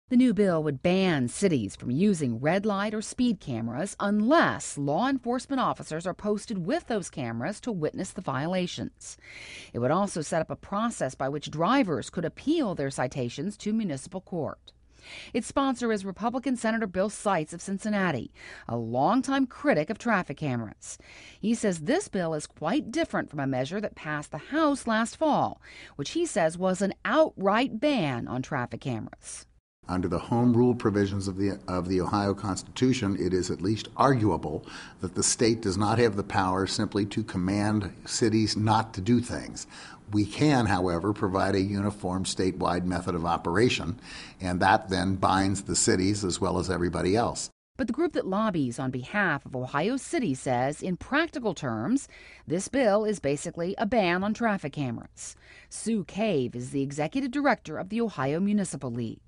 The new bill would ban cities from using red light or speed cameras unless law enforcement officers are posted with those cameras to witness the violations. It would also set up a process by which drivers could appeal their citations to municipal court. Its sponsor is Republican Senator Bill Seitz of Cincinnati, a longtime critic of traffic cameras. He says this bill is quite different from a measure that passed the House last fall, which he says was an outright ban on traffic cameras. Under the home rule provisions of the Ohio Constitution, it is at least arguable that the state does not have the power simply to command cities not to do things. We can, however, provide a uniform statewide method of operation, and that then binds the cities as well as everybody else. But the group that lobbies on behalf of Ohio City says, in practical terms, this bill is basically a ban on traffic cameras. Sue Cave is the executive director of the Ohio Municipal League.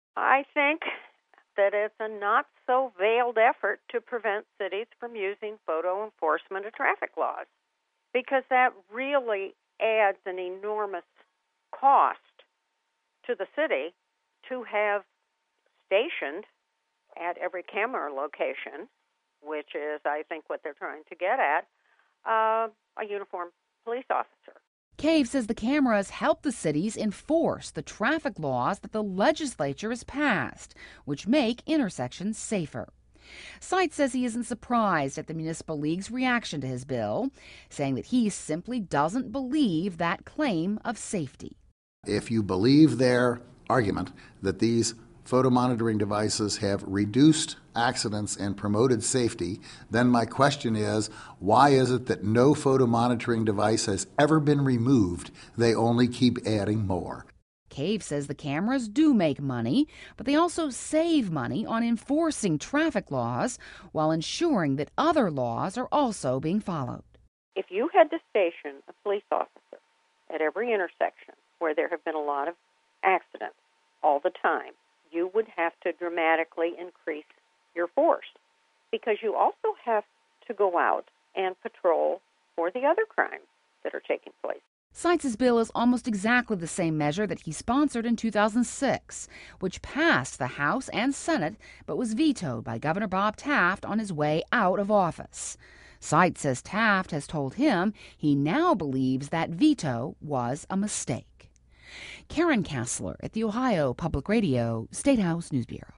I think that it's a not-so-veiled effort to prevent cities from using photo enforcement of traffic laws, because that really adds an enormous cost to the city to have stationed at every camera location, which is, I think, what they're trying to get at, a uniformed police officer. Cave says the cameras help the cities enforce the traffic laws that the legislature has passed, which make intersections safer. Seitz says he isn't surprised at the Municipal League's reaction to his bill, saying that he simply doesn't believe that claim of safety. If you believe their argument that these photo monitoring devices have reduced accidents and promoted safety, then my question is, why is it that no photo monitoring device has ever been removed? They only keep adding more. Cave says the cameras do make money, but they also save money on enforcing traffic laws while ensuring that other laws are also being followed. If you had to station a police officer at every intersection where there have been a lot of accidents all the time, you would have to dramatically increase your force, because you also have to go out and patrol for the other crimes that are taking place. Seitz's bill is almost exactly the same measure that he sponsored in 2006, which passed the House and Senate but was vetoed by Governor Bob Taft on his way out of office. Seitz says Taft has told him he now believes that veto was a mistake. Karen Kassler at the Ohio Public Radio State House News Bureau.